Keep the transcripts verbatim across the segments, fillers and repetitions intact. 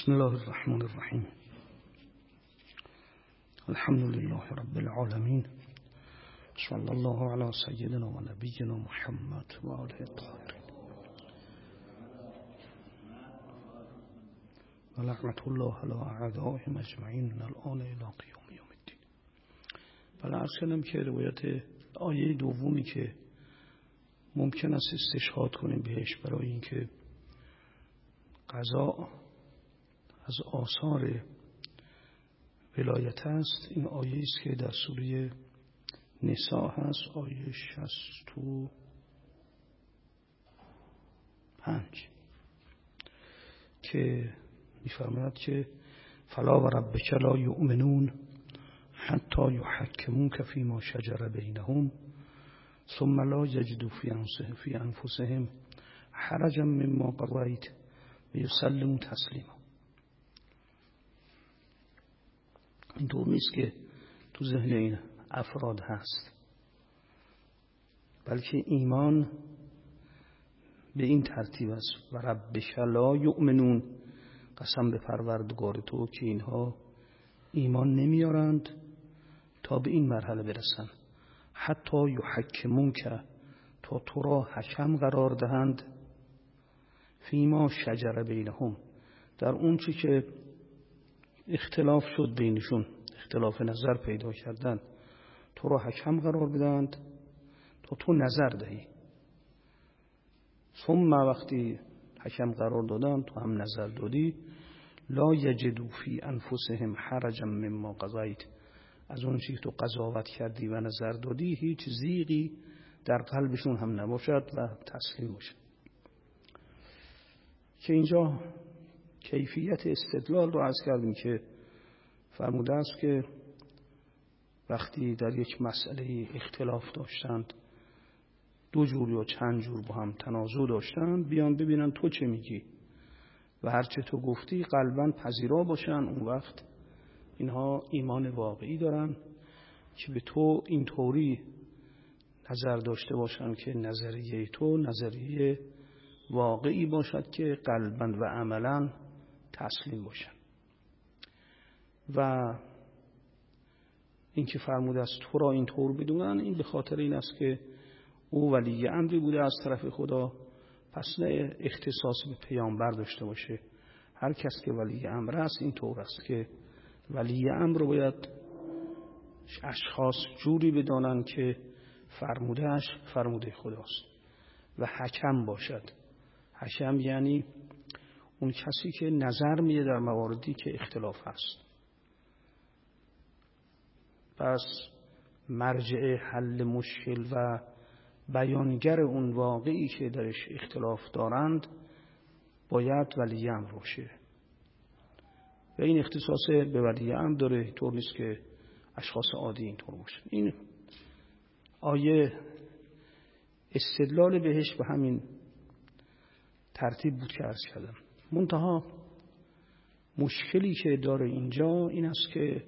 بسم الله الرحمن الرحیم. الحمد لله رب العالمین. صلی الله علی سیدنا و نبینا محمد و آله الطاهرین و لعنت الله علی اعدائهم اجمعین من الان الی قیام یوم الدین. بله، عرض کردم که روایت آیه دومی که ممکن است استشهاد کنیم بهش برای اینکه قضا از آثار ولایت است، این آیه است که در سوره نساء هست، آیه شصت و پنج که می‌فرماید که فلا و ربک لا یؤمنون حتی یحکموک فیما شجر بینهم ثم لا یجدوا فی انفسهم حرجا مما قضیت و یسلموا تسلیما. اینطور نیست که تو ذهن این افراد هست، بلکه ایمان به این ترتیب است: و ربک لا یؤمنون، قسم به پروردگار تو که اینها ایمان نمیارند تا به این مرحله برسن، حتی یحکمونک، تا تو را حکم قرار دهند، فیما شجر بینهم، در اون چی که اختلاف شد بینشون، اختلاف نظر پیدا کردن، تو را حکم قرار بدند تا تو نظر دهی. ثم وقتی حکم قرار دادن تو هم نظر دادی، لا یجدوا فی انفسهم حرجا مما قضیت، از اون چیزی که تو قضاوت کردی و نظر دادی هیچ ضیقی در قلبشون هم نباشد و تسلیم باشد. که اینجا کیفیت استدلال رو عرض کردیم که فرموده است که وقتی در یک مسئله اختلاف داشتند، دو جور یا چند جور با هم تنازع داشتند، بیان ببینن تو چه میگی و هرچه تو گفتی قلباً پذیرا باشن. اون وقت اینها ایمان واقعی دارن که به تو اینطوری نظر داشته باشن که نظریه تو نظریه واقعی باشد که قلباً و عملاً تسلیم باشن. و این که فرموده است تو را اینطور بدونن، این به خاطر این است که او ولی امری بوده از طرف خدا، پس نه اختصاص به پیامبر داشته باشه. هر کس که ولی امر است این طور است که ولی امر رو باید اشخاص جوری بدانن که فرمودهش فرموده خداست و حکم باشد. حکم یعنی اون کسی که نظر میده در مواردی که اختلاف هست. پس مرجع حل مشکل و بیانگر اون واقعی که درش اختلاف دارند باید ولی امر باشه و این اختصاص به ولی امر داره، اینطور نیست که اشخاص عادی اینطور باشه. این آیه استدلال بهش به همین ترتیب بود که عرض کردم. منتها مشکلی که داره اینجا این است که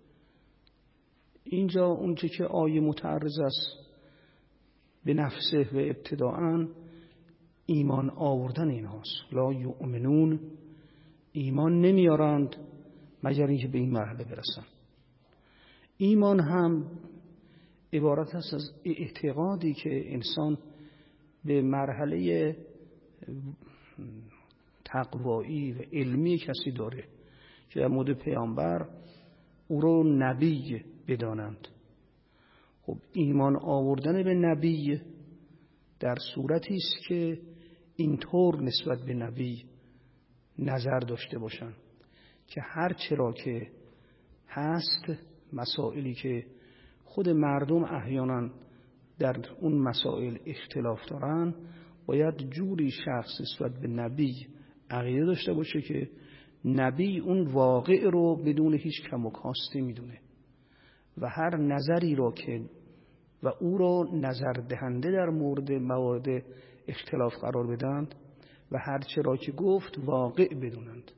اینجا اونچه که آیه متعرض است به نفسه و ابتداءً ایمان آوردن اینهاست. لا یؤمنون، ایمان نمیارند مگر اینکه به این مرحله برسن. ایمان هم عبارت است از اعتقادی که انسان به مرحله تقوایی و علمی کسی داره که در مورد پیامبر او رو نبی بدانند. خب ایمان آوردن به نبی در صورتی است که اینطور نسبت به نبی نظر داشته باشند که هر چرا که هست، مسائلی که خود مردم احیانا در اون مسائل اختلاف دارن، باید جوری شخص نسبت به نبی عقیده داشته باشه که نبی اون واقع رو بدون هیچ کم و کاستی میدونه و هر نظری رو که و او رو نظر دهنده در مورد موارد اختلاف قرار بدند و هر چه را که گفت واقع بدونند.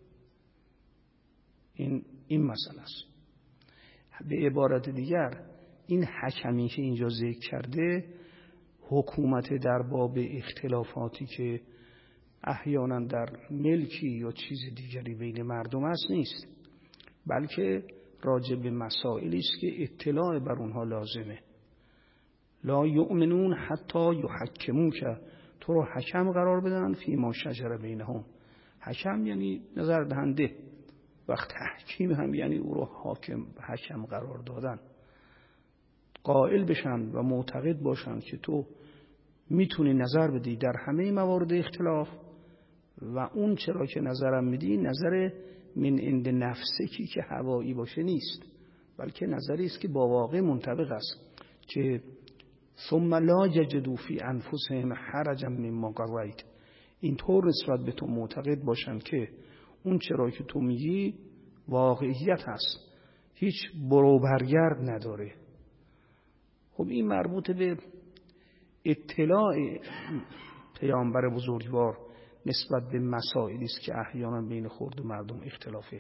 این این مسئله است. به عبارت دیگر این حکمی که اینجا ذکر کرده، حکومت در باب اختلافاتی که احیانا در ملکی یا چیز دیگری بین مردم است نیست، بلکه راجع به مسائلی است که اطلاع بر اونها لازمه. لا یؤمنون حتی یحکموک، تو رو حکم قرار بدن فی ما شجر بینهم. حکم یعنی نظر دهنده، وقت تحکیم هم یعنی او رو حاکم حکم قرار دادن. قائل بشن و معتقد باشن که تو میتونی نظر بدی در همه موارد اختلاف و اون چرا که نظرم میدی نظر من عند نفسکی که هوایی باشه نیست، بلکه نظری است که با واقع منطبق است. که ثم لا یجدوا فی انفسهم حرجا مما قضیت، اینطور نسبت به تو معتقد باشن که اون چرا که تو میگی واقعیت هست، هیچ برو برگرد نداره. خب این مربوط به اطلاع پیامبر بزرگوار نسبت به مسائلی است که احیانا بین خرد و مردم اختلافه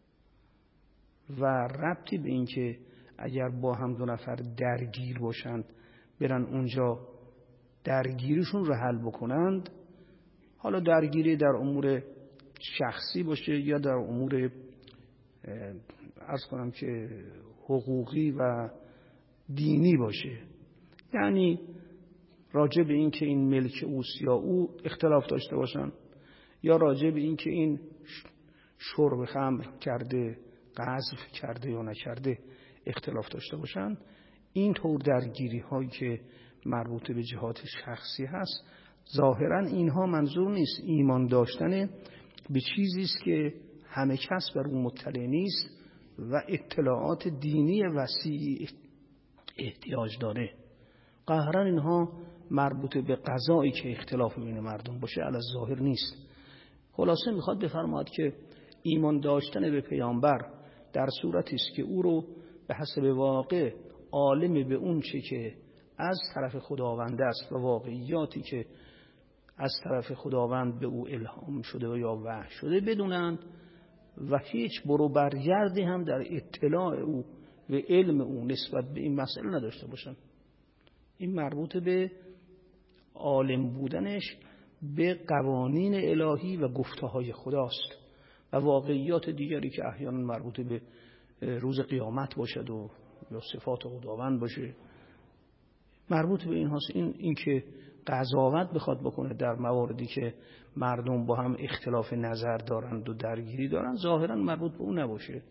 و ربطی به این که اگر با هم دو نفر درگیر باشند برن اونجا درگیریشون رو حل بکنند، حالا درگیری در امور شخصی باشه یا در امور عرض کنم که حقوقی و دینی باشه، یعنی راجع به این که این ملک اوست یا او اختلاف داشته باشن، یا راجع به این که این شرب خمر کرده، قذف کرده یا نکرده اختلاف داشته باشن، این طور درگیری هایی که مربوط به جهات شخصی هست ظاهرا اینها منظور نیست ایمان داشتن به چیزی است که همه کس بر اون مطلع نیست و اطلاعات دینی وسیع احتیاج داره. قهرن اینها مربوط به قضایی که اختلاف بین مردم باشه علی ظاهر نیست. خلاصه میخواد بفرماید که ایمان داشتن به پیامبر در صورتی است که او رو به حسب واقع عالم به اون چه که از طرف خداوند است و واقعیاتی که از طرف خداوند به او الهام شده و یا وحی شده بدونند و هیچ برو برگردی هم در اطلاع او و علم او نسبت به این مسئله نداشته باشن. این مربوط به عالم بودنش به قوانین الهی و گفته‌های خداست و واقعیات دیگری که احیانا مربوط به روز قیامت باشد و یا صفات خداوند باشه مربوط به این هاست. این, این که قضاوت بخواد بکنه در مواردی که مردم با هم اختلاف نظر دارند و درگیری دارند ظاهرا مربوط به اون نباشه.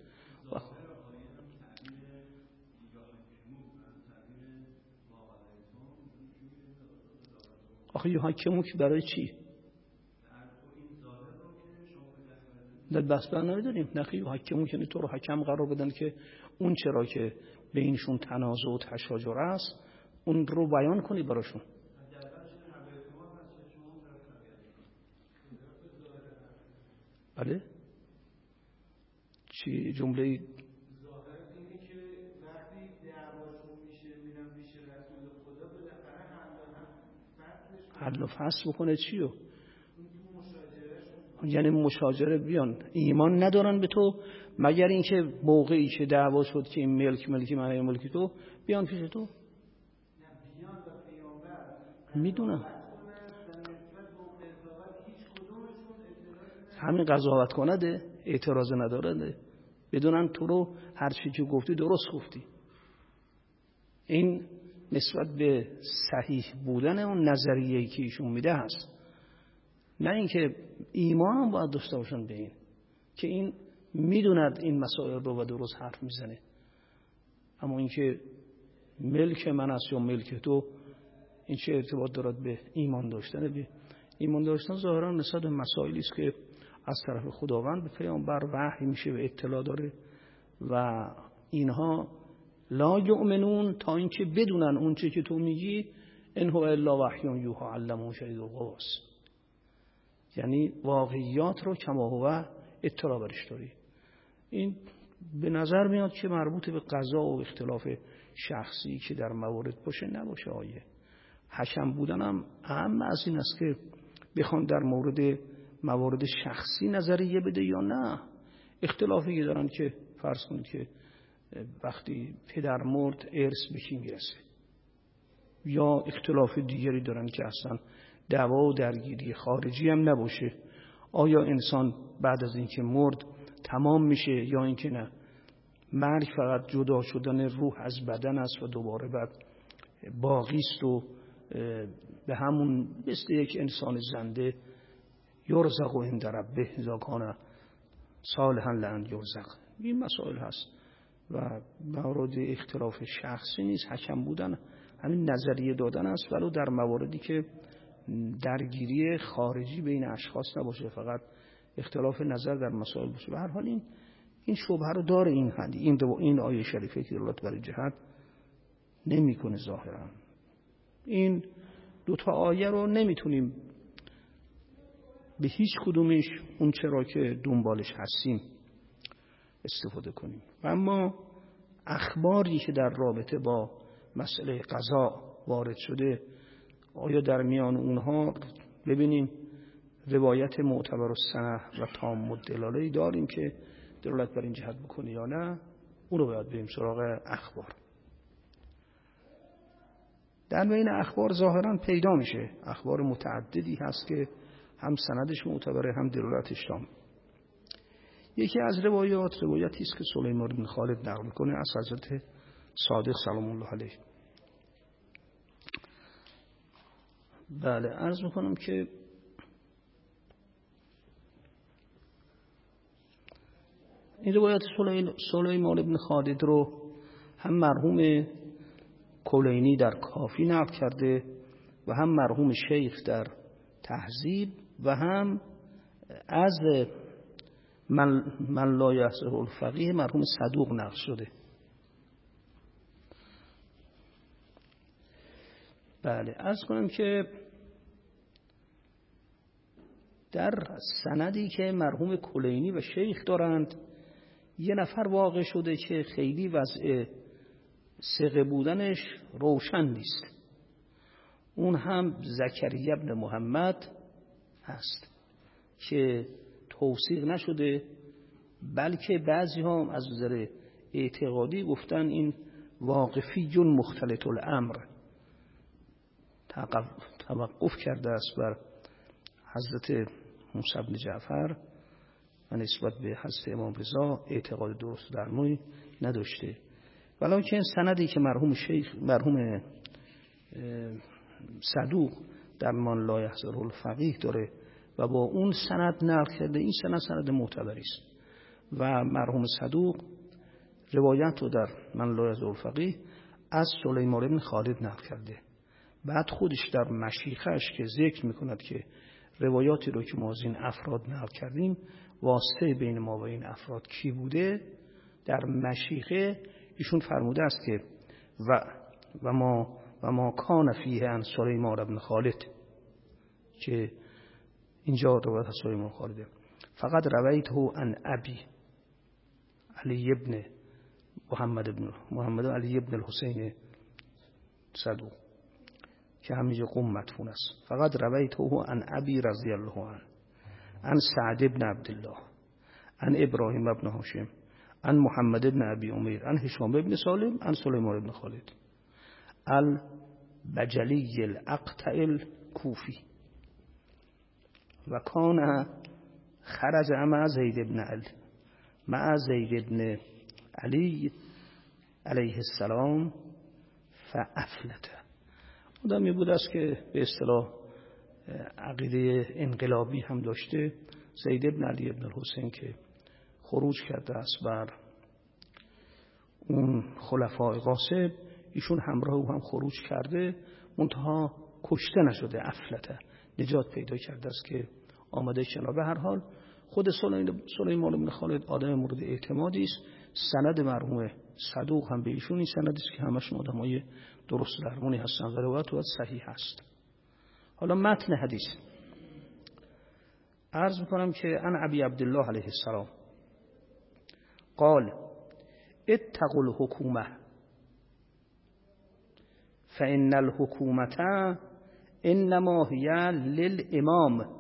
آخه یحکمون که برای چی؟ در بحث بر نداریم. نه که یحکمون که تو رو حکم قرار بدن که اون چرا که بینشون تنازع و تشاجر است اون رو بیان کنی براشون. بله؟ چی جمله حل و فصل بکنه چیو؟ یعنی مشاجره بیان ایمان ندارن به تو مگر اینکه موقعی که دعوا شد که این ملک ملکی من ملکی تو بیان پیش تو. میدونم همین قضاوت کنده اعتراض ندارده بدونن تو رو هر چی که گفتی درست گفتی. این نسبت به صحیح بودن اون نظریه‌ای که ایشون میده هست، نه اینکه ایمان هم باید داشته باشن به این که این میدوند این مسائل رو و درست حرف میزنه. اما اینکه ملک من است یا ملک تو این چه ارتباط دارد به ایمان داشتن؟ به ایمان داشتن ظاهرا نسبت به مسائلی است که از طرف خداوند به پیامبر وحی میشه و اطلاع داره و اینها لا یؤمنون تا اینکه بدونن اون چه که تو میگی ان هو الا وحی یوحی علمه شدید القوا، یعنی واقعیات رو کما هو اطلاع برش داری. این به نظر میاد که مربوط به قضا و اختلاف شخصی که در موارد باشه نباشه. آیه حکم بودنم اهم از این است که بخوان در مورد موارد شخصی نظریه بده یا نه. اختلافی دارن که فرض کنید که وقتی پدر مرد ارث به کی میرسه، یا اختلاف دیگری دارن که اصلا دعوا و درگیری خارجی هم نباشه. آیا انسان بعد از اینکه مرد تمام میشه یا اینکه نه؟ مرگ فقط جدا شدن روح از بدن است و دوباره بعد باقی است و به همون مثل یک انسان زنده یرزق و عند ربه اذا کان صالحا لأن یرزق. این مسائل هست و مورد اختلاف شخصی نیست. حکم بودن همین نظریه دادن است، ولی در مواردی که درگیری خارجی بین اشخاص نباشه، فقط اختلاف نظر در مسائل باشه. به هر حال این این شبهه رو داره این حدی این دو این آیه شریفه که دلالت بر جهت نمیکنه ظاهرا. این دو تا آیه رو نمیتونیم به هیچ کدومش اون چرا که دنبالش هستیم استفاده کنیم. و اما اخباری که در رابطه با مسئله قضا وارد شده، آیا در میان اونها ببینیم روایت معتبر و صحیح و تام الدلاله داریم که دلالت بر این جهت بکنه یا نه؟ اون رو باید بریم سراغ اخبار. در بین اخبار ظاهرا پیدا میشه اخبار متعددی هست که هم سندش معتبره هم دلالتش تام. یکی از روایات روایتی است که سلیمان بن خالد نقل میکنه از حضرت صادق سلام الله علیه. بله عرض میکنم که این روایت سلیمان بن خالد رو هم مرحوم کلینی در کافی نقل کرده و هم مرحوم شیخ در تهذیب و هم از من, من لا یحسب الفقیه مرحوم صدوق نقل شده. بله عرض کنم که در سندی که مرحوم کلینی و شیخ دارند یه نفر واقع شده که خیلی وضع ثقه بودنش روشن نیست. اون هم زکریا بن محمد هست که توثیق نشده، بلکه بعضی هم از نظر اعتقادی گفتن این واقفی جن مختلط الامر توقف کرده است بر حضرت موسی بن جعفر و نسبت به حضرت امام رضا اعتقاد درست در موی نداشته. ولیکن سندی که مرحوم شیخ مرحوم صدوق در من لا یحضر الفقیه داره و با اون سند نقل کرده، این سند سند معتبری است و مرحوم صدوق روایت رو در من لا یحضر الفقیه از سلیمان بن خالد نقل کرده. بعد خودش در مشیخش که ذکر میکند که روایاتی رو که ما از این افراد نقل کردیم واسطه بین ما و این افراد کی بوده، در مشیخه ایشون فرموده است که و و ما و ما کان فیه عن سلیمان بن خالد، که اینجا روایت از سلیمان خالده، فقط رویته عن ابی علی ابن محمد ابن محمد علی ابن الحسین صدوق که همینجا قم مدفون است. فقط رویته عن ابی رضی الله عنه عن سعد ابن عبدالله عن ابراهیم ابن هاشم عن محمد ابن ابی امیر عن هشام ابن سالم عن سلیمان ابن خالد البجلی الاقطع الکوفی و کان خرج مع زید ابن علی مع زید ابن علی علیه السلام فافلت. آدمی بود است که به اصطلاح عقیده انقلابی هم داشته، زید ابن علی ابن الحسین که خروج کرده است بر اون خلفای غاصب، ایشون همراه او هم خروج کرده، منتها کشته نشده، افلته نجات پیدا کرده است که آمده کنار. به هر حال خود سلیمان بن خالد آدم مورد اعتمادی است. سند مرحوم صدوق هم به ایشون این سند است که همشون آدمای درست درمونی هستن و روایت و صحیح هست. حالا متن حدیث عرض میکنم که عن ابی عبدالله علیه السلام قال اتقوا الحکومه فان الحکومه انما هی للامام.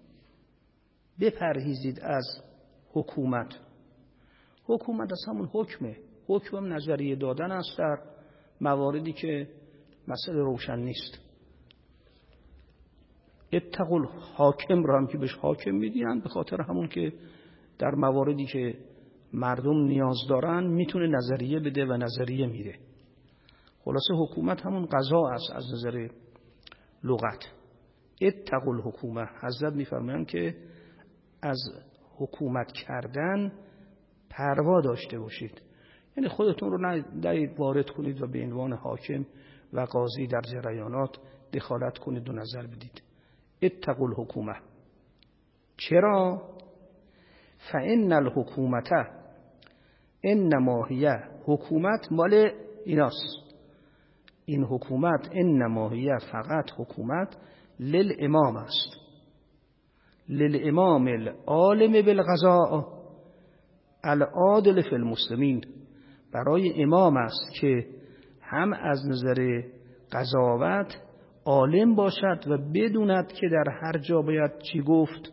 بپرهیزید از حکومت. حکومت از همون حکمه. حکم نظریه دادن است در مواردی که مسئله روشن نیست. اتقوا الحاکم را هم که بهش حاکم میدین، به خاطر همون که در مواردی که مردم نیاز دارن میتونه نظریه بده و نظریه میده. خلاصه حکومت همون قضا است از نظر لغت. اتقوا الحکومه، حضرت میفرمایند که از حکومت کردن پروا داشته باشید، یعنی خودتون رو نه وارد کنید و به عنوان حاکم و قاضی در جریانات دخالت کنید و نظر بدید. اتقوا الحکومه. چرا؟ فإن الحکومت انما هی، حکومت مال ایناست، این حکومت انما هی، فقط حکومت للامام است، للامام العالم بالقضاء العادل فی المسلمین، برای امام است که هم از نظر قضاوت عالم باشد و بدوند که در هر جا باید چی گفت،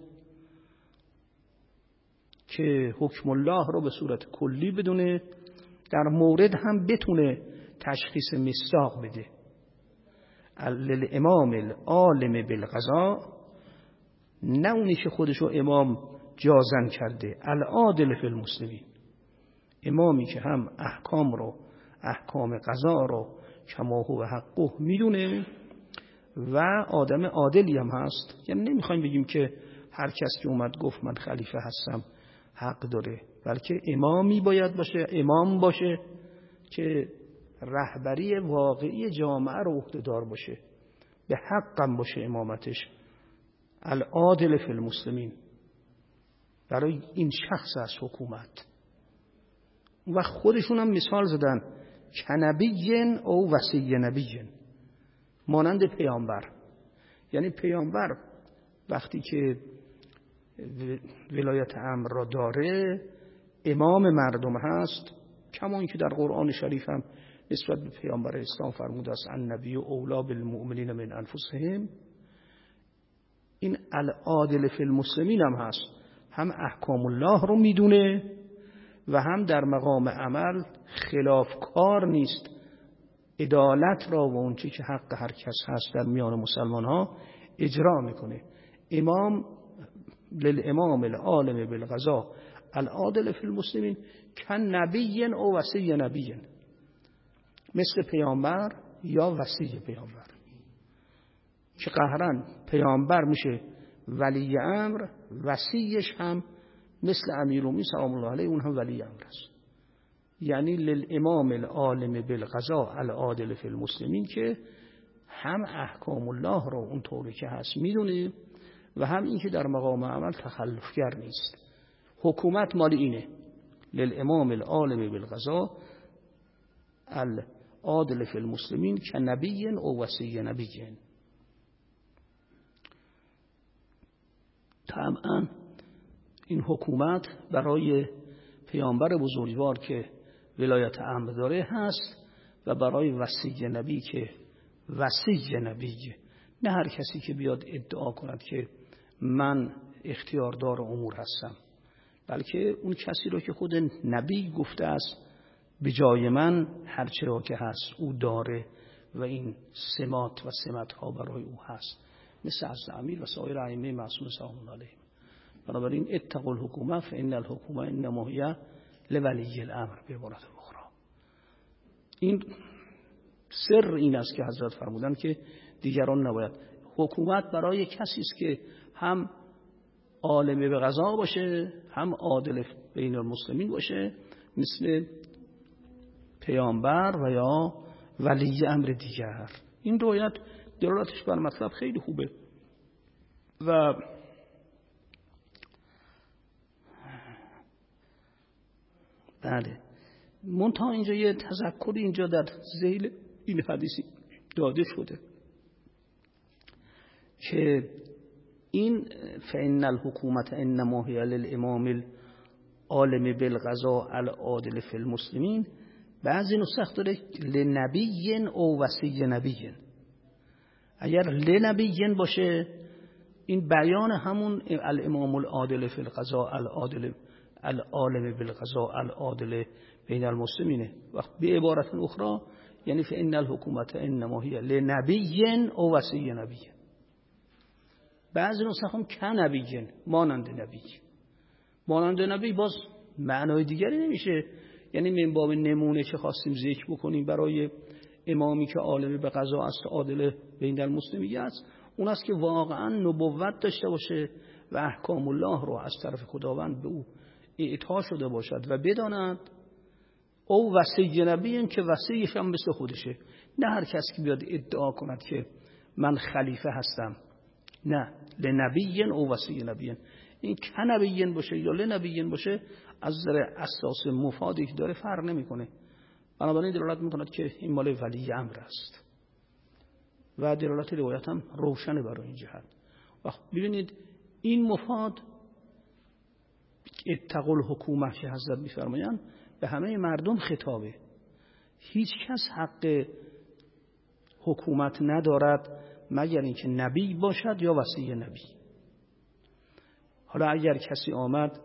که حکم الله رو به صورت کلی بدونه، در مورد هم بتونه تشخیص مصداق بده. للامام العالم بالقضاء، نه اونی که خودشو امام جازن کرده، العادل فی المسلمین، امامی که هم احکام رو، احکام قضا رو کما هو حقه میدونه و آدم عادلی هم هست. یعنی نمیخوایم بگیم که هر کس که اومد گفت من خلیفه هستم حق داره، بلکه امامی باید باشه، امام باشه که رهبری واقعی جامعه رو عهده‌دار باشه، به حقم باشه امامتش. العادل فی المسلمین، برای این شخص از حکومت. و خودشون هم مثال زدن کنبیین او وصی نبیین، مانند پیامبر. یعنی پیامبر وقتی که ولایت امر را داره امام مردم هست، کما اینکه در قرآن شریف هم نسبت به پیامبر اسلام فرموده است النبی اولی بالمؤمنین من انفسهم. این العادل فی المسلمین هم هست، هم احکام الله رو میدونه و هم در مقام عمل خلافکار نیست، عدالت را و اون چی که حق هر کس هست در میان مسلمان ها اجرا میکنه. امام للامام العالم بالقضاء العادل فی المسلمین کن نبی او وصی نبی، مثل پیامبر یا وصی پیامبر، که قهرن پیامبر میشه ولی امر، وصیش هم مثل امیرالمومنین سلام الله علیه اون هم ولی امر است. یعنی للامام العالم بالقضاء العادل فی المسلمین که هم احکام الله رو اون طوری که هست میدونه و هم این که در مقام عمل تخلفگر نیست. حکومت مال اینه، للامام العالم بالقضاء العادل فی المسلمین که نبی او وصی نبی. طبعا این حکومت برای پیامبر بزرگوار که ولایت امر داره هست و برای وصی نبی که وصی نبیه، نه هر کسی که بیاد ادعا کند که من اختیاردار امور هستم، بلکه اون کسی رو که خود نبی گفته است به جای من هر چه را که هست او داره و این سمات و سمت ها برای او هست، مثل حضرت امیر و سایر ائمه معصوم سلام الله علیهم. بنابراین اتقوا الحکومه فان الحکومه انما هی لولی الامر. به عبارت اخرى این سر این است که حضرت فرمودن که دیگران نباید. حکومت برای کسی است که هم عالم به قضا باشه، هم عادل بین المسلمین باشه، مثل پیامبر و یا ولی امر دیگر. این روایت دلالتش بر مطلب خیلی خوبه. و بله، منتها اینجا یه تذکری اینجا در ذیل این حدیثی داده شده که این فإن الحکومت انما هی للامام العالم بالقضاء العادل فی المسلمین، بعضی نسخ داره لنبی او وصی نبی. اگر لنبی باشه این بیان همون الامام العادل فی القضاء العادل العالم بالقضاء العادل بین المسلمینه. وقت به عبارت اخرى یعنی فإن الحکومت انما هی لنبی او وصی نبی. بعضی نسخ هم کنبیین، مانند نبی. مانند نبی باز معنای دیگری نمیشه، یعنی من باب نمونه که خواستیم ذکر بکنیم برای امامی که عالم به قضا است، عادل بین المسلمین است، اون است که واقعا نبوت داشته باشه و احکام الله رو از طرف خداوند به او اعطا شده باشد و بداند. او وصی نبی که وصیش هم مثل خودشه، نه هر کس که بیاد ادعا کند که من خلیفه هستم، نه، لنبیین او وصی نبیین. این که نبیین باشه یا لنبیین باشه از نظر اساس مفادی که داره فرق نمیکنه. بنابراین دلالت میکند که این مال ولی امر است و دلالت روایت هم روشنه برای این جهت. وقت ببینید این مفاد اتقوا الحکومه که حضرت میفرمایند به همه مردم خطابه. هیچ کس حق حکومت ندارد مگر اینکه نبی باشد یا وصی نبی. حالا اگر کسی آمد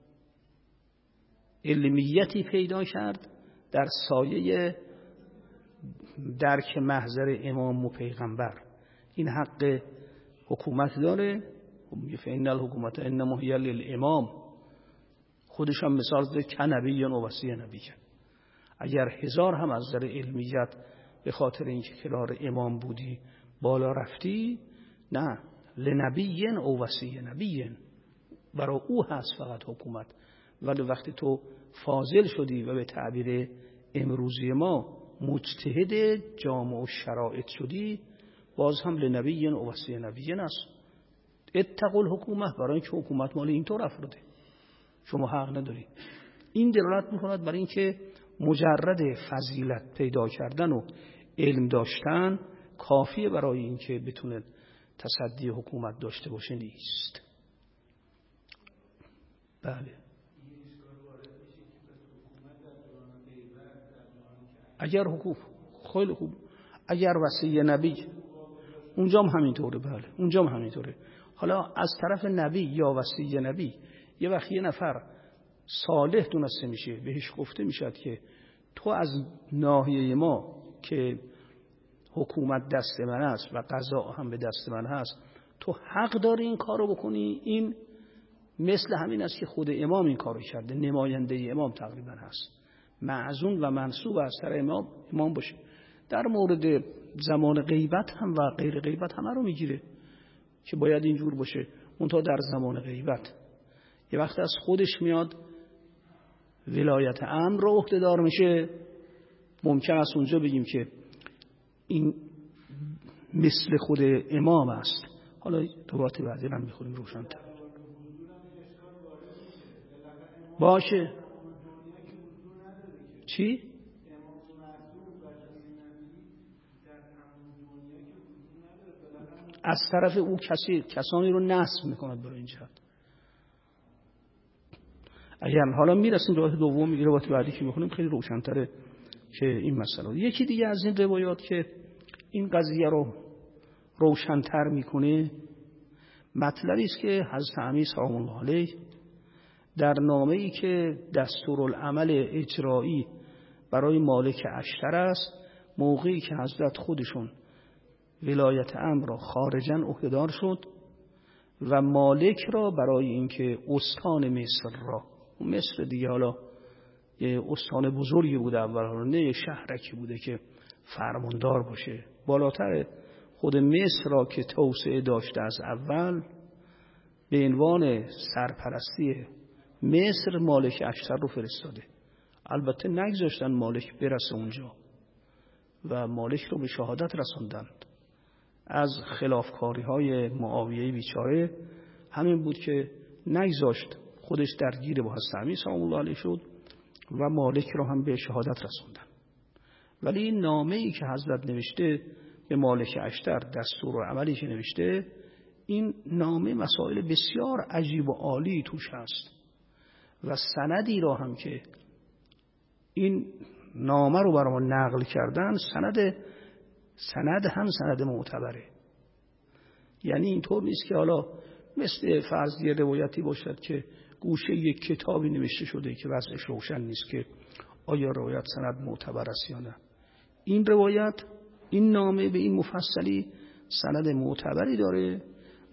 علمیتی پیدا کرد در سایه درک محضر امام و پیغمبر، این حق حکومت داره. فإن الحکومت انما هی للامام، خودش هم مثال زده که نبی و وصی نبی. اگر هزار هم از نظر علمیت به خاطر اینکه کنار امام بودی بالا رفتی، نه، لنبی او وصی نبی، برای او هست فقط حکومت. ولی وقتی تو فاضل شدی و به تعبیر امروزی ما مجتهد جامع و شرایط شدی، باز هم لنبی و وصی نبی است. اتقوا الحکومه، برای اینکه حکومت مال اینطور افراده، شما حق نداری. این دلالت میکند برای اینکه مجرد فضیلت پیدا کردن و علم داشتن کافیه برای اینکه بتونه تصدی حکومت داشته باشه نیست. بله. اگر حکومت خیلی خوب، اگر وصی نبی اونجا هم همینطوره. بله اونجا هم همینطوره. حالا از طرف نبی یا وصی نبی یه وقت یه نفر صالح دونسته میشه، بهش گفته میشد که تو از ناحیه ما که حکومت دست من است و قضا هم به دست من هست، تو حق داری این کارو بکنی. این مثل همین است که خود امام این کارو کرده، نماینده امام تقریبا هست، معزون و منصوب از طرف امام امام باشه. در مورد زمان غیبت هم و غیر غیبت همه رو میگیره که باید اینجور باشه. منتها در زمان غیبت یه وقت از خودش میاد ولایت امر رو عهده‌دار میشه، ممکن است اونجا بگیم که این مثل خود امام است. حالا دوباره بعدی هم میخوریم روشن‌تر باشه. چی؟ از طرف او کسی کسانی رو نصب میکند برای این جهت. اگر حالا میرسیم روایت دوم میگیره روایت بعدی که میخونیم خیلی روشن‌تره که این مسئله. یکی دیگه از این روایات که این قضیه رو روشن‌تر میکنه مطلبی است که حضرت امیر سلام الله علیه در نامه‌ای که دستورالعمل اجرایی برای مالک اشتر است، موقعی که حضرت خودشون ولایت امر را خارجاً عهده‌دار شد و مالک را برای اینکه استان مصر را، مصر دیگه حالا یه استان بزرگی بوده اول، نه شهرکی بوده که فرماندار باشه، بالاتر خود مصر را که توسعه داشته از اول، به عنوان سرپرستی مصر مالک اشتر رو فرستاده. البته نگذاشتن مالک برسه اونجا و مالک رو به شهادت رساندند. از خلافکاری های معاویه بیچاره همین بود که نگذاشت خودش درگیر با حضرت امیر سلام الله علیه شد و مالک رو هم به شهادت رساندن. ولی این نامه‌ای که حضرت نوشته به مالک اشتر، دستور و عملی که نوشته، این نامه مسائل بسیار عجیب و عالی توش هست و سندی را هم که این نامه رو برای ما نقل کردن، سند سند هم سند معتبره. یعنی اینطور نیست که حالا مثل فرض یه روایتی باشد که گوشه یک کتابی نوشته شده که وضعش روشن نیست که آیا روایت سند معتبر است یا نه. این روایت، این نامه به این مفصلی سند معتبری داره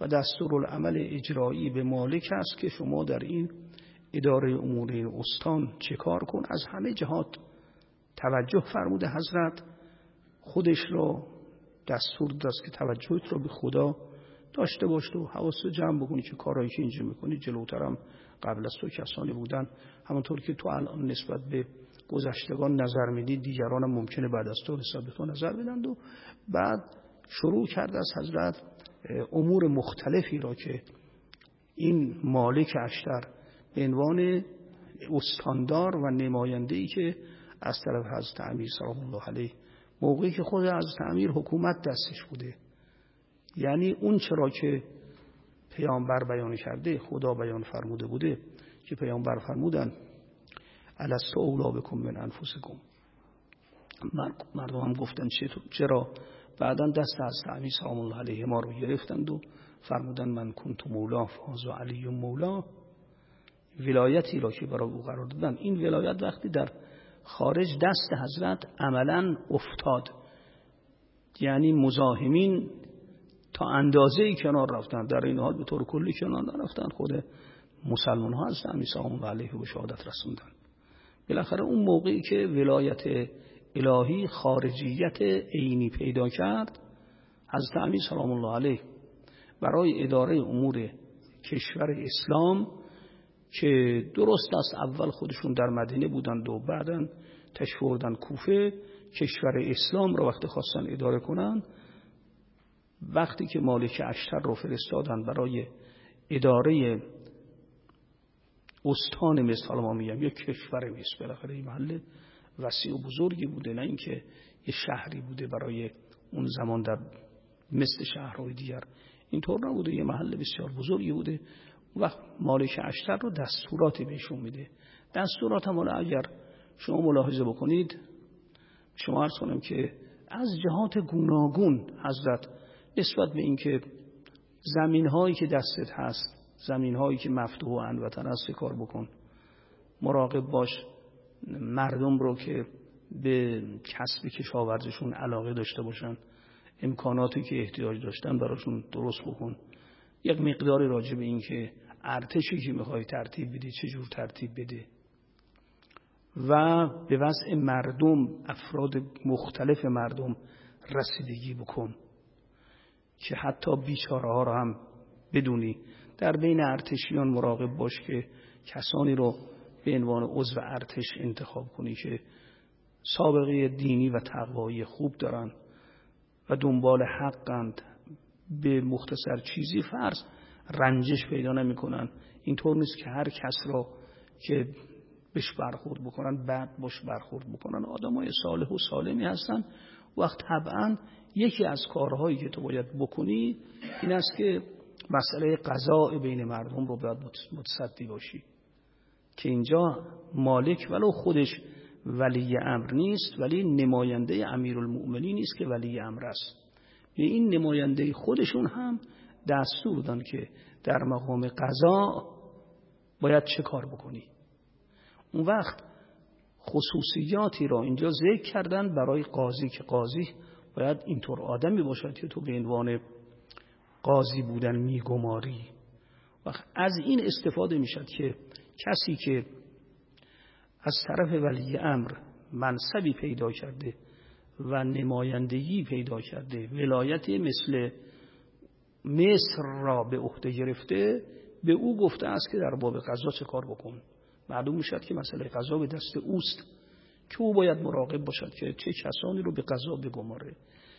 و دستورالعمل اجرایی به مالک است که شما در این اداره امور این استان چه کار کن. از همه جهات توجه فرموده حضرت، خودش را دستور داد که توجهت را به خدا داشته باش و حواست جمع بکنی که کارهایی که اینجا میکنی جلوترم قبل از تو کسانی بودن، همونطور که تو الان نسبت به گذشتگان نظر میدی دیگران هم ممکنه بعد از تو نسبت به تو نظر بدند. و بعد شروع کرد از حضرت امور مختلفی را که این مالک اشتر به عنوان استاندار و نماینده‌ای که از طرف حضرت امیر سلام الله علیه موقعی که خود حضرت امیر حکومت دستش بوده، یعنی اون چرا که پیامبر بیان کرده خدا بیان فرموده بوده که پیامبر فرمودن الست اولا بکم من انفسکم، مردم هم گفتن چرا؟ بعداً دست حضرت امیر سلام الله علیه ما رو گرفتند و فرمودن من کنت مولا فاز علی مولا. ولایتی را که برای او قرار دادن، این ولایت وقتی در خارج دست حضرت عملاً افتاد، یعنی مزاحمین تا اندازه‌ای کنار رفتن، در این حال به طور کلی کنار نرفتن، خود مسلمان ها از امیر سلام الله علیه به شهادت رسوندن. بالاخره اون موقعی که ولایت الهی خارجیت عینی پیدا کرد، حضرت امیر سلام الله علیه برای اداره امور کشور اسلام که درست است اول خودشون در مدینه بودند و بعداً تشریف بردن کوفه، کشور اسلام رو وقتی خواستن اداره کنن، وقتی که مالک اشتر رو فرستادن برای اداره استان مصر، حالا ما میگم یک کشور مصر، بالاخره این محل وسیع و بزرگی بوده، نه اینکه یه شهری بوده برای اون زمان در مثل شهرهای دیگر اینطور نبوده، یه محل بسیار بزرگی بوده. و مالک اشتر رو دستوراتی بهشون میده. دستورات هم اگر شما ملاحظه بکنید، شما عرض کنم که از جهات گوناگون حضرت نسبت به اینکه زمین هایی که دستت هست، زمین هایی که مفتوح و انوطن هست کار بکن، مراقب باش مردم رو که به کسب کشاورزیشون علاقه داشته باشن، امکاناتی که احتیاج داشتن براشون درست بکن. یک مقداری راجع به این که ارتشی که میخوای ترتیب بدی چجور ترتیب بده و به وضع مردم، افراد مختلف مردم رسیدگی بکن که حتی بیچاره ها رو هم بدونی. در بین ارتشیان مراقب باش که کسانی رو به عنوان عضو ارتش انتخاب کنی که سابقه دینی و تقوایی خوب دارن و دنبال حقند، به مختصر چیزی فرض رنجش پیدا نمی کنن. اینطور نیست که هر کس را که بهش برخورد بکنن بعد باش برخورد بکنن. آدمای صالح و سالمی هستن. وقت طبعا یکی از کارهایی که تو باید بکنی این است که مسئله قضاء بین مردم رو باید متصدی باشی، که اینجا مالک ولو خودش ولی امر نیست ولی نماینده امیرالمؤمنین نیست که ولی امر است. به این نماینده خودشون هم دستور دادن که در مقام قضا باید چه کار بکنی. اون وقت خصوصیاتی را اینجا ذکر کردن برای قاضی که قاضی باید اینطور آدمی باشد که تو به عنوان قاضی بودن میگماری. وقت از این استفاده میشد که کسی که از طرف ولی امر منصبی پیدا کرده و نمایندگی پیدا کرده، ولایتی مثل مصر را به عهده گرفته، به او گفته است که در باب قضا چه کار بکن. معلوم میشد که مسئله قضا به دست اوست که او باید مراقب باشد که چه کسانی رو به قضا بگماره.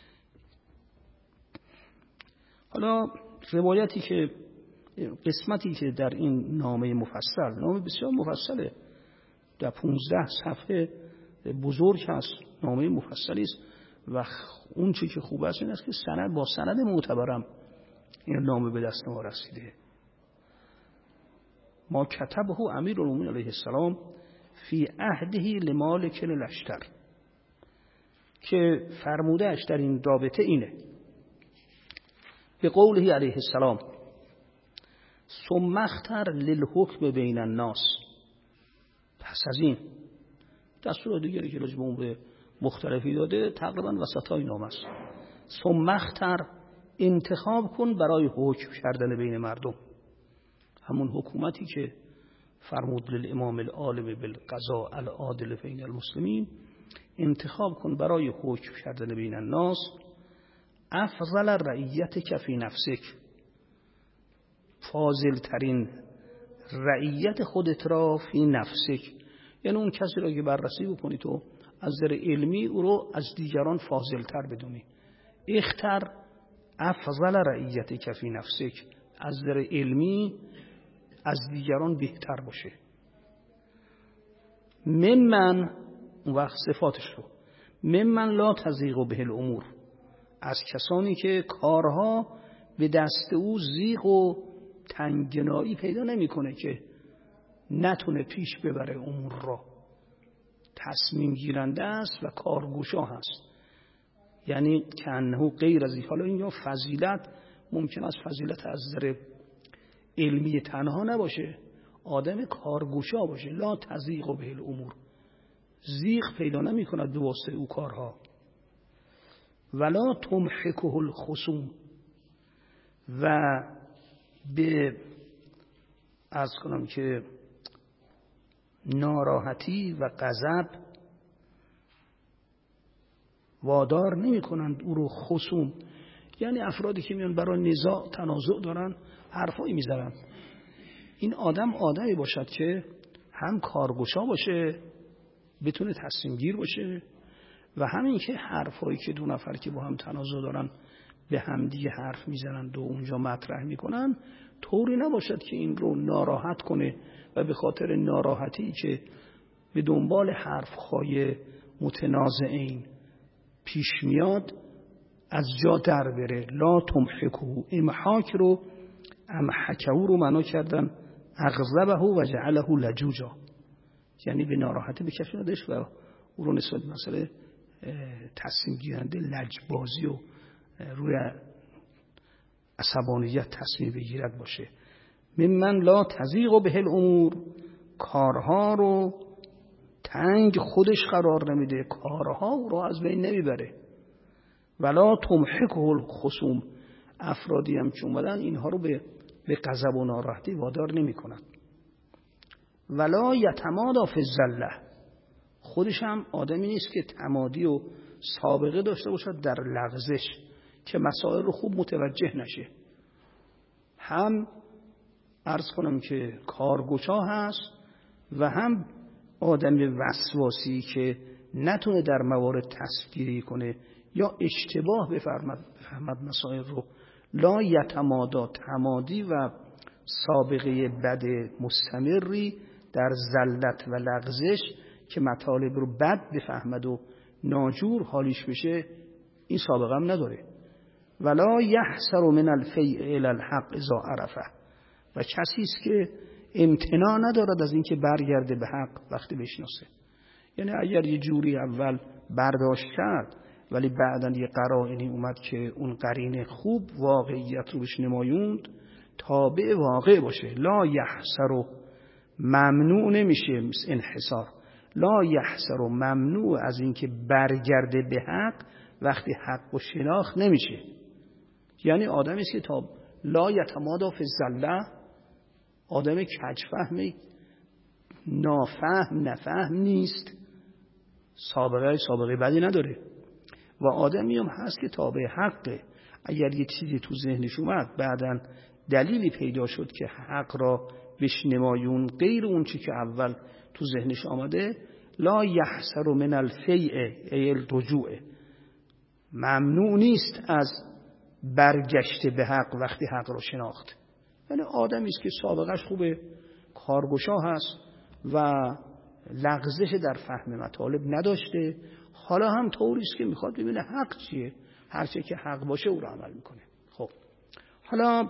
حالا روایتی که قسمتی که در این نامه مفصل، نامه بسیار مفصله، در پونزده صفحه بزرگ هست، نامه مفصلی است و اون چی که خوب است این است که سند با سند معتبرم این نامه به دست ما رسیده. ما کتبه امیرالمومنین علیه السلام فی عهده لمالک الاشتر، که فرموده اش در این رابطه اینه به قوله علیه السلام ثم اختر للحکم بین الناس. پس از این دستور دیگری که راجع به امور مختلفی داده تقریبا وسطای نامه است. ثم اختر انتخاب کن برای حکم کردن بین مردم. همون حکومتی که فرمود للامام العالم بالقضاء العادل بین المسلمین، انتخاب کن برای حکم کردن بین الناس افضل رعیتک فی نفسک، فاضل ترین رعیت خودت را فی نفسک، یعنی اون کسی را که بررسی بکنی تو از نظر علمی او رو از دیگران فاضل تر بدونی. اختر افضل رعیتک فی نفسک، از نظر علمی از دیگران بهتر باشه. ممن، اون وقت صفاتش رو، ممن لا تضیق به الامور، از کسانی که کارها به دست او زیغ و تنگنایی پیدا نمیکنه که نتونه پیش ببره امور را. تصمیم گیرنده است و کارگوشا هست، یعنی که انه غیر از این. حالا این یا فضیلت ممکن است فضیلت از نظر علمی تنها نباشه، آدم کارگوشا باشه. لا تضیق به الامور، زیغ پیدا نمی کند به واسطه او کارها. ولا تمحکه الخصوم، و به از کنم که ناراحتی و غضب وادار نمی کنند او رو. خصوم یعنی افرادی که میان برای نزاع تنازع دارن حرفایی میزنن. این آدم آدمی باشد که هم کارگوشا باشه، بتونه تصمیم گیر باشه، و همین که حرفایی که دو نفر که با هم تنازع دارن به هم دیگه حرف میزنن و اونجا مطرح میکنن طوری نباشد که این رو ناراحت کنه و به خاطر ناراحتی که به دنبال حرفهای متنازعین پیش میاد از جا در بره. لا تمحکو، امحاک رو امحکو رو معنا کردن اغضبه و جعله لجوجا، یعنی به ناراحتی بکشوندش و او رو نسبت مسئله تصمیم گیرنده لجبازی و روی عصبانیت تصمیم بگیرد باشه. ممن لا تضیق به الامور، کارها رو تنگ خودش قرار نمیده، کارها او رو از بین نمیبره. ولا تمحکه الخصوم، افرادی هم که اومدن اینها رو به به غضب و ناراحتی وادار نمی کند. ولا یتمادا فی الزله، خودش هم آدمی نیست که تمادی و سابقه داشته باشد در لغزش که مسائل رو خوب متوجه نشه. هم عرض کنم که کارگوشا هست و هم آدم وسواسی که نتونه در موارد تصویری کنه یا اشتباه بفهمد مسائل رو. لا یتمادا، تمادی و سابقه بد مستمری در زلت و لغزش که مطالب رو بد بفهمد و ناجور حالیش بشه، این سابقه هم نداره. ولا یحسر من الفیء الی الحق اذا عرفه، و کسی است که امتناع ندارد از اینکه برگرده به حق وقتی بشناسه. یعنی اگر یه جوری اول برداشت کرد ولی بعداً یه قرائنی اومد که اون قرینه خوب واقعیت رو بهش نمایوند، تابع واقع باشه. لا یحسر، ممنوع نمیشه مثل انحصار. لا یحسر، ممنوع از اینکه برگرده به حق وقتی حق و شناخت نمیشه. یعنی آدمی است که تا لا یتمادا فی الزله، آدم کجفهمی، نافهم نفهم نیست، سابقه سابقه بدی نداره، و آدمی هم هست که تابع حقه. اگر یه چیزی تو ذهنش اومد بعداً دلیلی پیدا شد که حق را بشنمایون غیر اون چی که اول تو ذهنش آمده، لا یحسر من الفیء ای الرجوع، ممنوع نیست از برگشت به حق وقتی حق را شناخت. یعنی آدمی است که سابقش خوبه، کارگوشا هست و لغزش در فهم مطالب نداشته، حالا هم طوری است که میخواد ببینه حق چیه، هر چه که حق باشه او رو عمل میکنه. خب حالا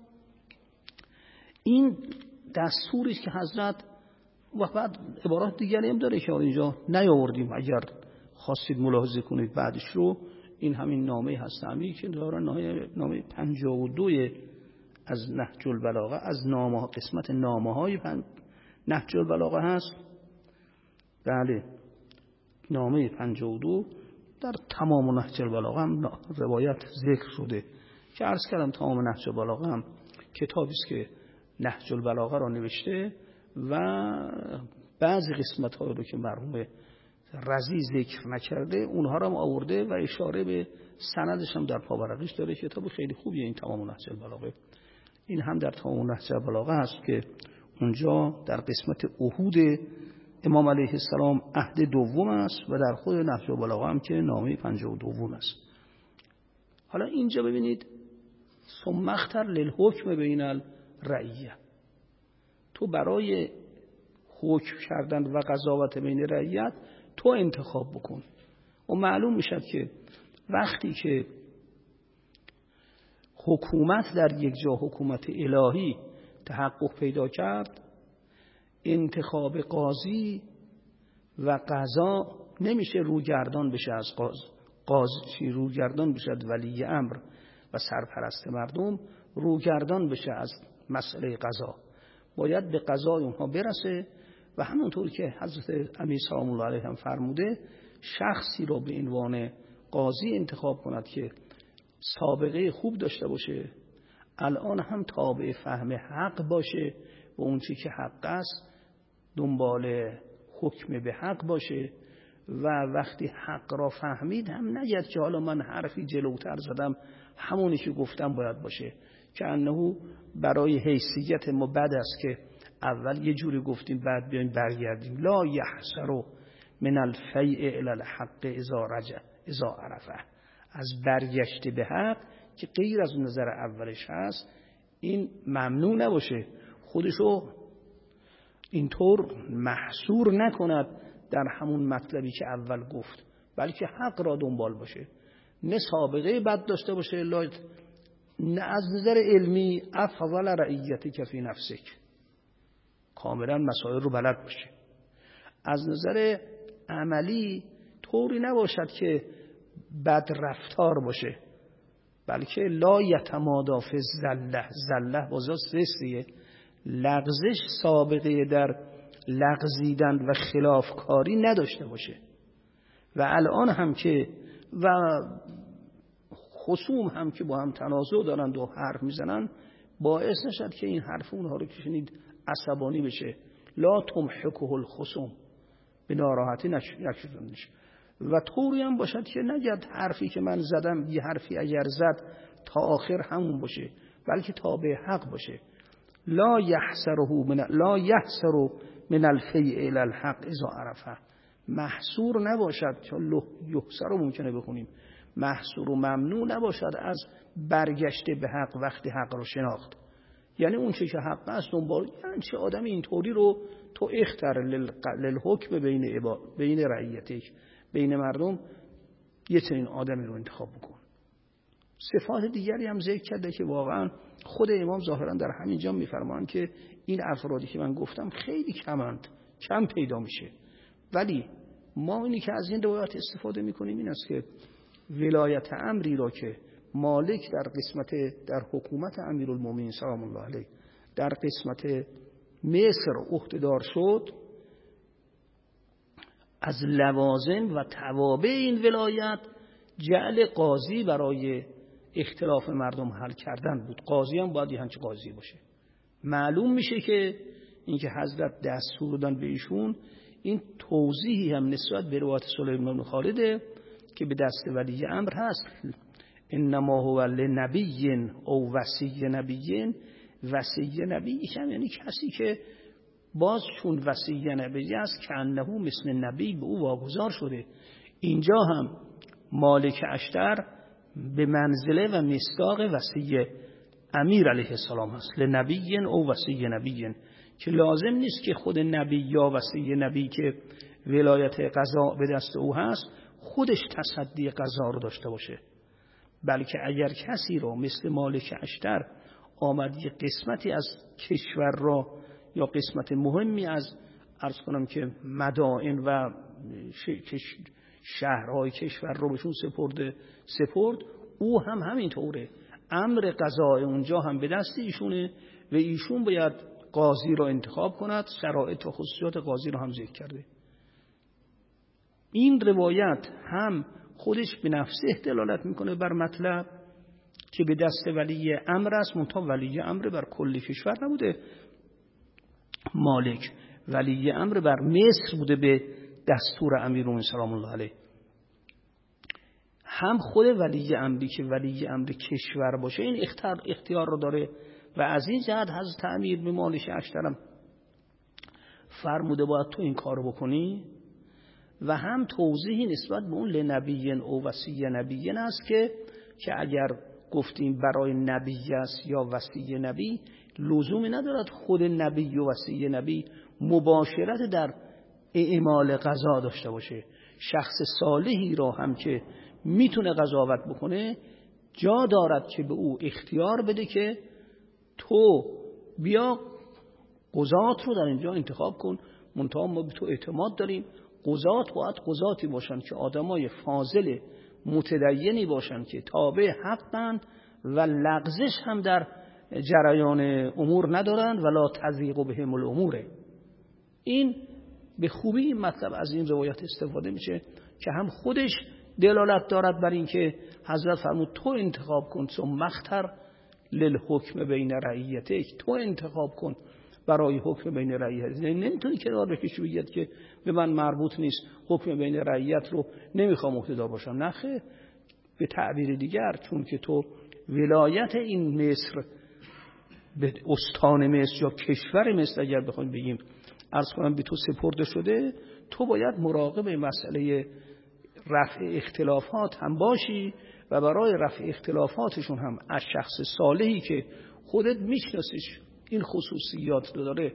این دستوری است که حضرت و بعد عبارات دیگری هم داره که اینجا نیاوردیم، اگر خواستید ملاحظه کنید بعدش رو. این همین نامه هستمی که دارن، نامه پنجاه و دو از نهج البلاغه، از نامه، قسمت نامه های نهج البلاغه هست. بله، نامه پنجاه و دو در تمام نهج البلاغه هم روایت ذکر شده که عرض کردم تمام نهج البلاغه هم کتابی است که نهج البلاغه را نوشته و بعضی قسمت‌ها رو که مرحوم رضی ذکر نکرده اونها رو هم آورده و اشاره به سندش هم در پاورقیش داره. کتاب خیلی خوبیه این تمام نهج البلاغه. این هم در تمام نهج البلاغه هست که اونجا در قسمت عهود امام علیه السلام عهد دوم است و در خود نهج البلاغه هم که نامه پنجاه و دوم است. حالا اینجا ببینید ثم اختر للحکم بین الرعیه، تو برای حکم کردن و قضاوت بین رعیت تو انتخاب بکن. و معلوم میشد که وقتی که حکومت در یک جا حکومت الهی تحقق پیدا کرد، انتخاب قاضی و قضا نمیشه روگردان بشه از قاضی قاضی روگردان بشه ولی امر و سرپرست مردم، روگردان بشه از مسئله قضا. باید به قضای اونها برسه و همونطور که حضرت امیر سلام الله علیه هم فرموده شخصی رو به عنوان قاضی انتخاب کند که سابقه خوب داشته باشه، الان هم تابع فهم حق باشه و اون چی که حق است دنبال حکم به حق باشه و وقتی حق را فهمید هم نگید که حالا من حرفی جلوتر زدم همونی که گفتم باید باشه، که انه برای حیثیت ما بد است که اول یه جوری گفتیم بعد بیایم برگردیم. لا یحسر من الفیء الی الحق اذا رجع اذا عرفه، از برگشت به حق که غیر از نظر اولش هست این ممنوع نباشه، خودشو اینطور محصور نکند در همون مطلبی که اول گفت، بلکه حق را دنبال باشه، نه سابقه بد داشته باشه، نه از نظر علمی افضل رعیتک فی نفسک، کاملا مسائل رو بلد باشه. از نظر عملی طوری نباشد که بد رفتار باشه، بلکه لا یتمادا فی زله، زله بازا سستیه، لغزش سابقه در لغزیدن و خلافکاری نداشته باشه. و الان هم که و خصوم هم که با هم تنازع دارند و حرف میزنن باعث نشد که این حرف اونها رو که شنید عصبانی بشه. لا تمحکه الخصوم، به ناراحتی نکشونش. و طوری هم باشد که نگید حرفی که من زدم یه حرفی اگر زد تا آخر همون باشه، بلکه تابع حق باشه. لا یحسره من لا یحسر من الفیء الی الحق اذا عرفه، محصور نباشد، چون یحسر رو ممکنه بخونیم، محصور و ممنوع نباشد از برگشته به حق وقتی حق رو شناخت. یعنی اون چه که حق است دنبال، یعنی چه آدمی اینطوری رو تو اختر للحکم بین عباد بین رعیتک، بین مردم یه چنین آدمی رو انتخاب بکن. صفات دیگری هم ذکر کرده که واقعا خود امام ظاهرا در همین جا میفرمان که این افرادی که من گفتم خیلی کمند، کم پیدا میشه، ولی ما اینی که از این روایت استفاده میکنیم این است که ولایت امری را که مالک در قسمت در حکومت امیرالمومنین سلام الله علیه در قسمت مصر عهده‌دار شد، از لوازم و توابع این ولایت جعل قاضی برای اختلاف مردم حل کردن بود. قاضی هم باید یه همچه قاضی باشه. معلوم میشه که اینکه حضرت دستور دادن به ایشون، این توضیحی هم نسبت به روایت سلیمان بن خالد که به دست ولی امر هست، انما هو لنبی او وصی نبی، وصی نبی یعنی کسی که باز چون وصی نبی است که انه مثل نبی به او واگذار شده. اینجا هم مالک اشتر به منزله و مصداق وصی امیر علیه السلام هست، لنبی او وصی نبی، که لازم نیست که خود نبی یا وصی نبی که ولایت قضا به دست او هست خودش تصدی قضا رو داشته باشه، بلکه اگر کسی رو مثل مالک اشتر آمد یک قسمتی از کشور را یا قسمت مهمی از عرض کنم که مدائن و شهرهای کشور رو بهشون سپرده سپرد، او هم همینطوره، امر قضای اونجا هم به دست ایشونه و ایشون باید قاضی را انتخاب کند. شرایط و خصوصیات قاضی رو هم ذکر کرده. این روایت هم خودش به نفسه دلالت میکنه بر مطلب که به دست ولی امر است، منتها ولی امر بر کل کشور نبوده مالک، ولی امر بر مصر بوده به دستور امیرالمومنین سلام الله علیه. هم خود ولی امری که ولی امر کشور باشه این اختیار اختیار رو داره و از این جهت حضرت امیر به مالک اشترم فرموده باید تو این کارو بکنی و هم توضیحی نسبت به اون لنبی او وصی نبی است که که اگر گفتیم برای نبی است یا وصی نبی لزومی ندارد خود نبی و وصی نبی مباشرت در اعمال قضا داشته باشه. شخص صالحی را هم که میتونه قضاوت بکنه جا دارد که به او اختیار بده که تو بیا قضات رو در اینجا انتخاب کن، منتها ما به تو اعتماد داریم. قضات باید قضاتی باشن که آدمای فاضل متدینی باشن که تابع حقن و لغزش هم در جریان امور ندارن ولا تضیق بهم الامور. این به خوبی این مطلب از این روایت استفاده میشه که هم خودش دلالت دارد بر این که حضرت فرمود تو انتخاب کن، ثم مختر للحکم بین رعیتک، تو انتخاب کن برای حکم بین رعیت. نمیتونی کنار بکشی بگید که به من مربوط نیست، حکم بین رعیت رو نمیخوام مقتدار باشم. نخه، به تعبیر دیگر چون که تو ولایت این مصر به استان مصر یا کشور مصر اگر بخوایم بگیم عرض کنم به تو سپرده شده، تو باید مراقب مسئله رفع اختلافات هم باشی و برای رفع اختلافاتشون هم از شخص صالحی که خودت میشناسیش این خصوصیات رو داره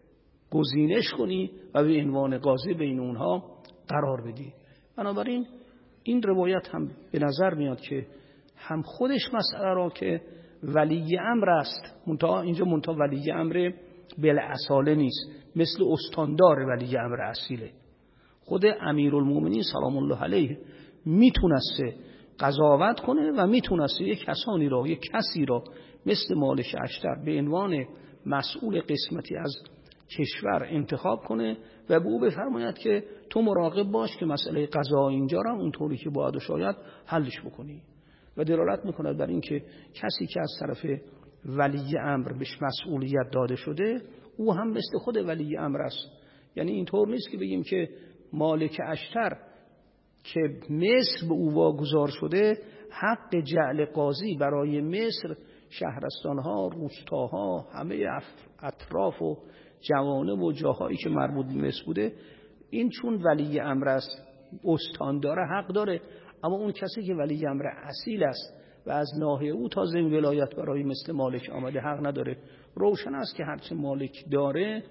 گزینش کنی و به عنوان قاضی بین اونها قرار بدی. بنابراین این روایت هم به نظر میاد که هم خودش مسئله را که ولی امر است، منتها اینجا منتها ولی امر بالاصاله نیست، مثل استاندار ولی امر اصیله. خود امیرالمومنین سلام الله علیه میتونسته قضاوت کنه و میتونسته یک کسانی را یک کسی را مثل مالک اشتر به عنوان مسئول قسمتی از کشور انتخاب کنه و به او بفرماید که تو مراقب باش که مسئله قضا اینجا را اونطوری که باید و شاید حلش بکنی. و دلالت میکند بر این که کسی که از طرف ولی امر بهش مسئولیت داده شده او هم مثل خود ولی امر است. یعنی اینطور نیست که بگیم که مالک اشتر که مصر به او واگذار شده حق جعل قاضی برای مصر شهرستانها، روستاها، همه اطراف و جوانب و جاهایی که مربوط به مصر بوده، این چون ولی امر است استان داره حق داره، اما اون کسی که ولی امر اصیل است و از ناحیه او تازه این ولایت برای مثل مالک آمده حق نداره. روشن است که هرچه مالک داره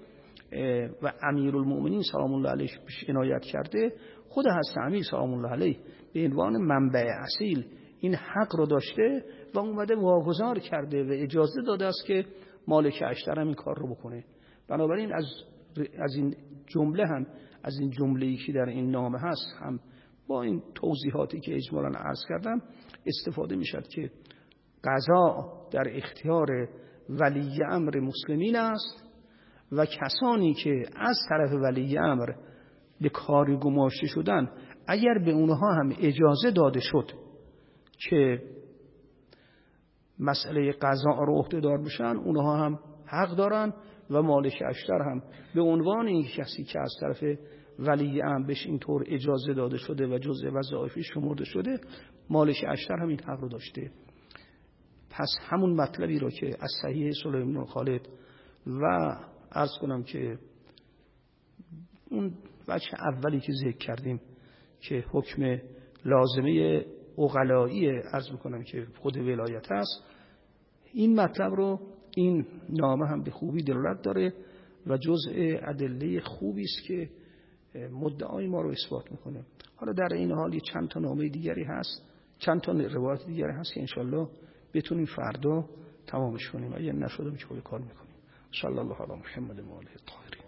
و امیرالمومنین سلام الله علیه بهش عنایت کرده، خود حضرت امیر سلام الله علیه به عنوان منبع اصیل این حق رو داشته و اومده واگذار کرده و اجازه داده است که مالک اشتر هم این کار رو بکنه. بنابراین از از این جمله هم از این جمله‌ای که در این نامه هست هم با این توضیحاتی که اجمالاً عرض کردم استفاده میشد که قضا در اختیار ولی امر مسلمین است و کسانی که از طرف ولی امر به کاری گماشته شدن اگر به اونها هم اجازه داده شد که مسئله قضا رو عهده‌دار بشن، اونها هم حق دارن و مالک اشتر هم به عنوان این کسی که از طرف ولی امر بهش اینطور اجازه داده شده و جزء وظایفش شمرده شده، مالک اشتر هم این حق رو داشته. پس همون مطلبی رو که از صحیح سلیمان بن خالد و عرض کنم که اون بچه اولی که ذکر کردیم که حکم لازمه عقلایی عرض بکنم که خود ولایت است، این مطلب رو این نامه هم به خوبی دلالت داره و جزء ادله خوبی است که مدعای ما رو اثبات میکنه. حالا در این حال چند تا نامه دیگری هست، چند تا روایت دیگری هست که انشالله بتونیم فردا تمامش کنیم. اگه نشدم که خود کار میکنیم. صلی الله علی محمد و آله الطاهرین.